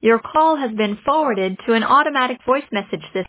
Your call has been forwarded to an automatic voice message system.